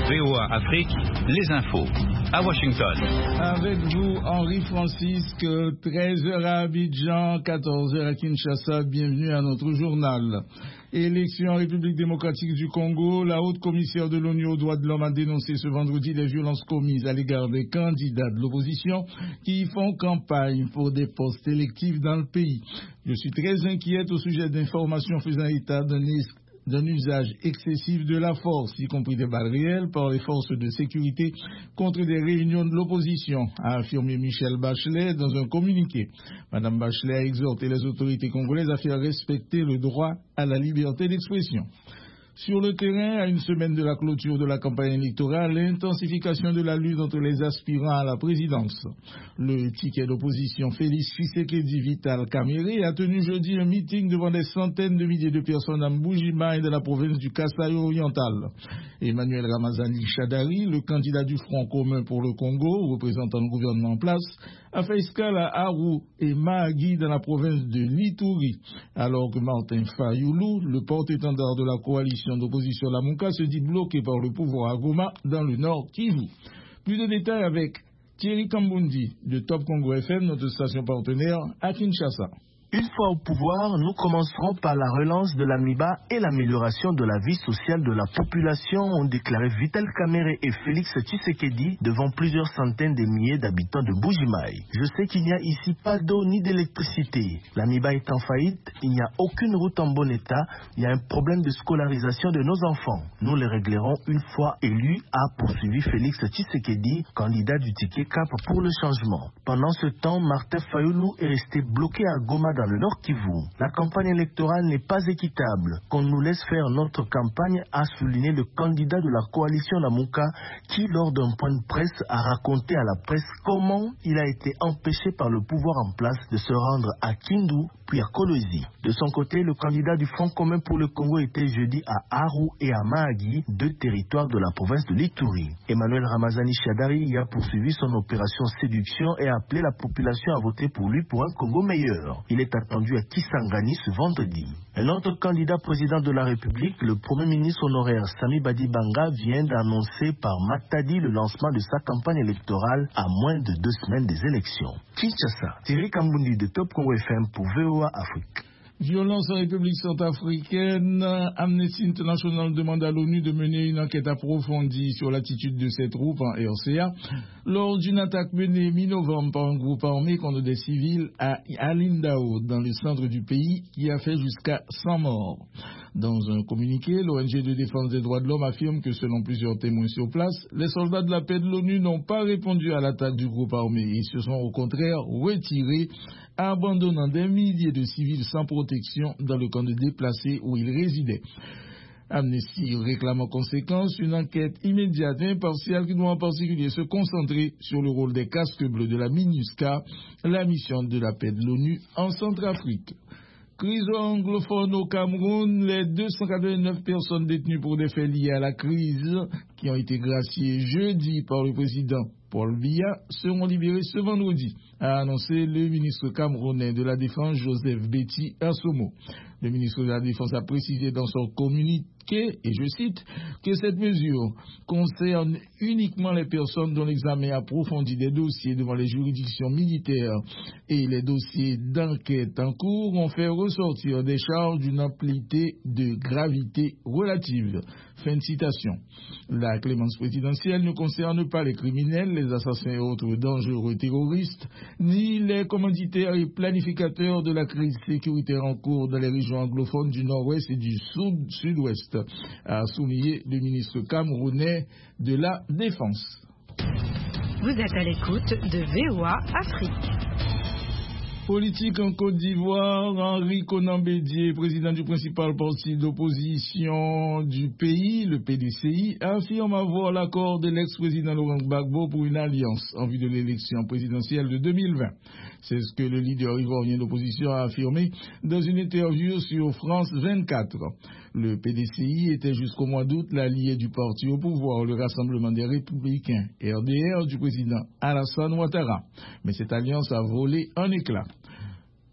VOA Afrique, les infos. À Washington. Avec vous, Henri Francisque, 13h à Abidjan, 14h à Kinshasa. Bienvenue à notre journal. Élection en République démocratique du Congo, la haute commissaire de l'ONU aux droits de l'homme a dénoncé ce vendredi les violences commises à l'égard des candidats de l'opposition qui font campagne pour des postes électifs dans le pays. Je suis très inquiète au sujet d'informations faisant état d'un usage excessif de la force, y compris des balles réelles, par les forces de sécurité contre des réunions de l'opposition, a affirmé Michelle Bachelet dans un communiqué. Madame Bachelet a exhorté les autorités congolaises à faire respecter le droit à la liberté d'expression. Sur le terrain, à une semaine de la clôture de la campagne électorale, l'intensification de la lutte entre les aspirants à la présidence. Le ticket d'opposition Félix Tshisekedi Vital Kamerhe a tenu jeudi un meeting devant des centaines de milliers de personnes à Mbuji-Mayi de la province du Kasai oriental. Emmanuel Ramazani Shadari, le candidat du Front commun pour le Congo, représentant le gouvernement en place, a fait escale à Aru et Mahagi dans la province de l'Ituri, alors que Martin Fayoulou, le porte-étendard de la coalition d'opposition Lamuka, se dit bloqué par le pouvoir à Goma dans le nord Kivu. Plus de détails avec Thierry Kambundi de Top Congo FM, notre station partenaire à Kinshasa. Une fois au pouvoir, nous commencerons par la relance de l'AMIBA et l'amélioration de la vie sociale de la population, ont déclaré Vital Kamerhe et Félix Tshisekedi devant plusieurs centaines de milliers d'habitants de Mbuji-Mayi. Je sais qu'il n'y a ici pas d'eau ni d'électricité. L'AMIBA est en faillite, il n'y a aucune route en bon état, il y a un problème de scolarisation de nos enfants. Nous les réglerons une fois élus, a poursuivi Félix Tshisekedi, candidat du ticket CAP pour le changement. Pendant ce temps, Martin Fayoulou est resté bloqué à Goma dans le Nord Kivu. La campagne électorale n'est pas équitable. Qu'on nous laisse faire notre campagne, a souligné le candidat de la coalition Lamuka qui, lors d'un point de presse, a raconté à la presse comment il a été empêché par le pouvoir en place de se rendre à Kindu puis à Kolwezi. De son côté, le candidat du Front commun pour le Congo était jeudi à Aru et à Mahagi, deux territoires de la province de l'Ituri. Emmanuel Ramazani Shadari y a poursuivi son opération séduction et a appelé la population à voter pour lui pour un Congo meilleur. Il est attendu à Kisangani ce vendredi. Un autre candidat président de la République, le Premier ministre honoraire Sami Badibanga, vient d'annoncer par Matadi le lancement de sa campagne électorale à moins de 2 semaines des élections. Kinshasa, Thierry Kambundi de Top Congo FM pour VOA Afrique. Violence en République centrafricaine, Amnesty International demande à l'ONU de mener une enquête approfondie sur l'attitude de ces troupes en RCA lors d'une attaque menée mi-novembre par un groupe armé contre des civils à Alindao, dans le centre du pays, qui a fait jusqu'à 100 morts. Dans un communiqué, l'ONG de défense des droits de l'homme affirme que selon plusieurs témoins sur place, les soldats de la paix de l'ONU n'ont pas répondu à l'attaque du groupe armé et se sont au contraire retirés, abandonnant des milliers de civils sans protection dans le camp de déplacés où ils résidaient. Amnesty réclame en conséquence une enquête immédiate et impartiale qui doit en particulier se concentrer sur le rôle des casques bleus de la MINUSCA, la mission de la paix de l'ONU en Centrafrique. Crise anglophone au Cameroun, les 289 personnes détenues pour des faits liés à la crise qui ont été graciées jeudi par le président Paul Biya seront libérés ce vendredi, a annoncé le ministre camerounais de la Défense Joseph Betty Assomo. Le ministre de la Défense a précisé dans son communiqué, et je cite, que cette mesure concerne uniquement les personnes dont l'examen approfondi des dossiers devant les juridictions militaires et les dossiers d'enquête en cours ont fait ressortir des charges d'une amplitude de gravité relative. Fin de citation. La clémence présidentielle ne concerne pas les criminels, les assassins et autres dangereux terroristes, ni les commanditaires et planificateurs de la crise sécuritaire en cours dans les régions anglophones du nord-ouest et du sud-ouest, a souligné le ministre camerounais de la Défense. Vous êtes à l'écoute de VOA Afrique. Politique en Côte d'Ivoire, Henri Konan Bédié, président du principal parti d'opposition du pays, le PDCI, affirme avoir l'accord de l'ex-président Laurent Gbagbo pour une alliance en vue de l'élection présidentielle de 2020. C'est ce que le leader ivoirien d'opposition a affirmé dans une interview sur France 24. Le PDCI était jusqu'au mois d'août l'allié du parti au pouvoir, le Rassemblement des Républicains, RDR, du président Alassane Ouattara. Mais cette alliance a volé en éclats.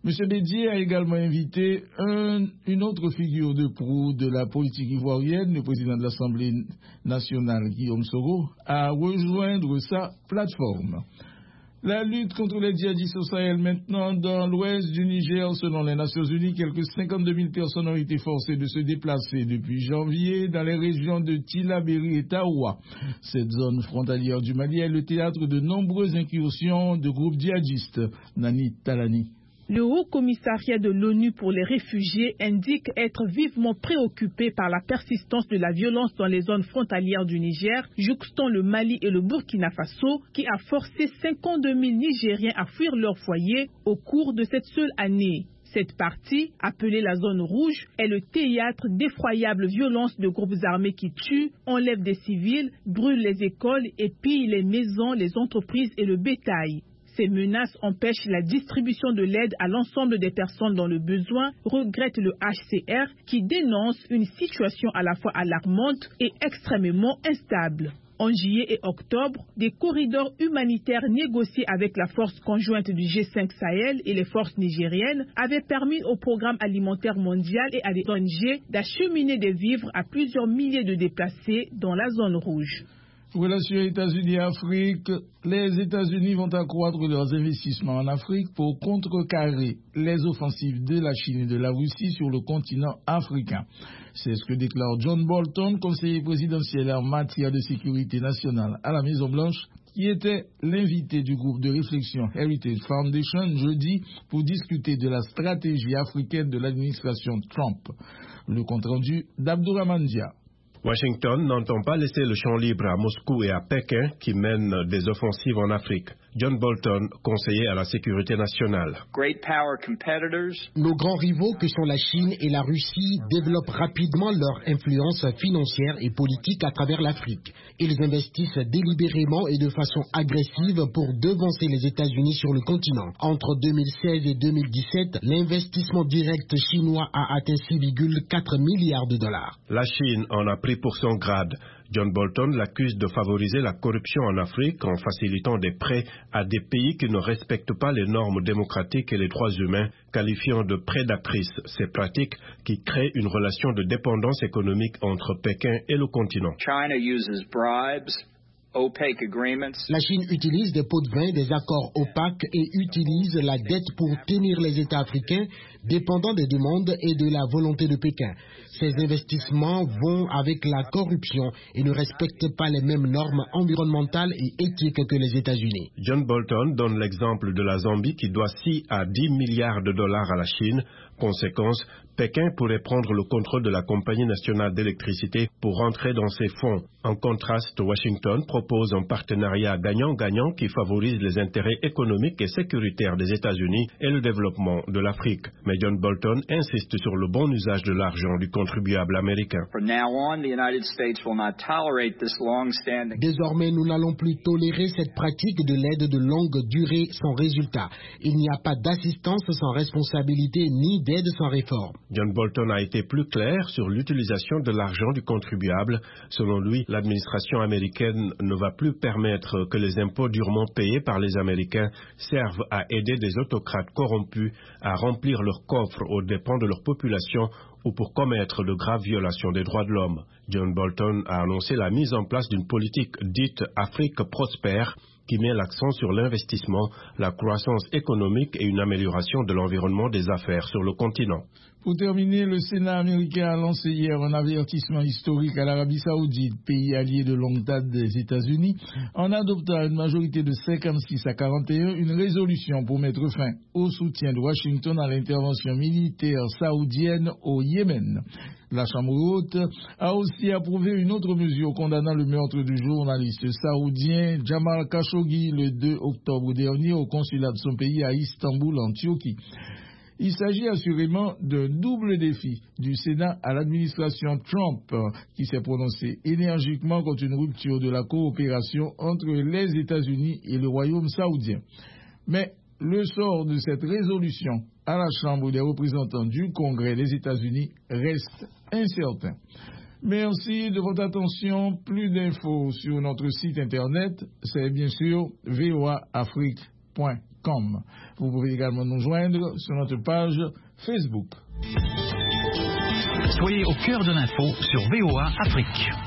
M. Bédier a également invité une autre figure de proue de la politique ivoirienne, le président de l'Assemblée nationale, Guillaume Soro, à rejoindre sa plateforme. La lutte contre les djihadistes au Sahel maintenant dans l'ouest du Niger, selon les Nations Unies, quelques 52 000 personnes ont été forcées de se déplacer depuis janvier dans les régions de Tillabéri et Taoua. Cette zone frontalière du Mali est le théâtre de nombreuses incursions de groupes djihadistes. Nani Talani. Le Haut Commissariat de l'ONU pour les réfugiés indique être vivement préoccupé par la persistance de la violence dans les zones frontalières du Niger, jouxtant le Mali et le Burkina Faso, qui a forcé 52 000 Nigériens à fuir leur foyer au cours de cette seule année. Cette partie, appelée la zone rouge, est le théâtre d'effroyables violences de groupes armés qui tuent, enlèvent des civils, brûlent les écoles et pillent les maisons, les entreprises et le bétail. Ces menaces empêchent la distribution de l'aide à l'ensemble des personnes dans le besoin, regrette le HCR qui dénonce une situation à la fois alarmante et extrêmement instable. En juillet et octobre, des corridors humanitaires négociés avec la force conjointe du G5 Sahel et les forces nigériennes avaient permis au Programme alimentaire mondial et à des ONG d'acheminer des vivres à plusieurs milliers de déplacés dans la zone rouge. Relations États-Unis-Afrique, les États-Unis vont accroître leurs investissements en Afrique pour contrecarrer les offensives de la Chine et de la Russie sur le continent africain. C'est ce que déclare John Bolton, conseiller présidentiel en matière de sécurité nationale à la Maison-Blanche, qui était l'invité du groupe de réflexion Heritage Foundation jeudi pour discuter de la stratégie africaine de l'administration Trump. Le compte-rendu d'Abdourahmane Dia. Washington n'entend pas laisser le champ libre à Moscou et à Pékin qui mènent des offensives en Afrique. John Bolton, conseiller à la sécurité nationale. Nos grands rivaux que sont la Chine et la Russie développent rapidement leur influence financière et politique à travers l'Afrique. Ils investissent délibérément et de façon agressive pour devancer les États-Unis sur le continent. Entre 2016 et 2017, l'investissement direct chinois a atteint 6,4 milliards de dollars. La Chine en a pris pour son grade. John Bolton l'accuse de favoriser la corruption en Afrique en facilitant des prêts à des pays qui ne respectent pas les normes démocratiques et les droits humains, qualifiant de prédatrices ces pratiques qui créent une relation de dépendance économique entre Pékin et le continent. La Chine utilise des pots de vin, des accords opaques et utilise la dette pour tenir les États africains dépendants des demandes et de la volonté de Pékin. Ces investissements vont avec la corruption et ne respectent pas les mêmes normes environnementales et éthiques que les États-Unis. John Bolton donne l'exemple de la Zambie qui doit 6 à 10 milliards de dollars à la Chine. Conséquence, Pékin pourrait prendre le contrôle de la Compagnie nationale d'électricité pour rentrer dans ses fonds. En contraste, Washington propose un partenariat gagnant-gagnant qui favorise les intérêts économiques et sécuritaires des États-Unis et le développement de l'Afrique. Mais John Bolton insiste sur le bon usage de l'argent du contribuable américain. Désormais, nous n'allons plus tolérer cette pratique de l'aide de longue durée sans résultat. Il n'y a pas d'assistance sans responsabilité ni d'aide sans réforme. John Bolton a été plus clair sur l'utilisation de l'argent du contribuable. Selon lui, l'administration américaine ne va plus permettre que les impôts durement payés par les Américains servent à aider des autocrates corrompus à remplir leurs coffres aux dépens de leur population ou pour commettre de graves violations des droits de l'homme. John Bolton a annoncé la mise en place d'une politique dite Afrique prospère qui met l'accent sur l'investissement, la croissance économique et une amélioration de l'environnement des affaires sur le continent. Pour terminer, le Sénat américain a lancé hier un avertissement historique à l'Arabie Saoudite, pays allié de longue date des États-Unis, en adoptant à une majorité de 56 à 41 une résolution pour mettre fin au soutien de Washington à l'intervention militaire saoudienne au Yémen. La Chambre haute a aussi approuvé une autre mesure condamnant le meurtre du journaliste saoudien Jamal Khashoggi le 2 octobre dernier au consulat de son pays à Istanbul en Turquie. Il s'agit assurément d'un double défi du Sénat à l'administration Trump, qui s'est prononcé énergiquement contre une rupture de la coopération entre les États-Unis et le Royaume saoudien. Mais le sort de cette résolution à la Chambre des représentants du Congrès des États-Unis reste incertain. Merci de votre attention. Plus d'infos sur notre site internet, c'est bien sûr voaafrique.com. voa.com. Vous pouvez également nous joindre sur notre page Facebook. Soyez au cœur de l'info sur VOA Afrique.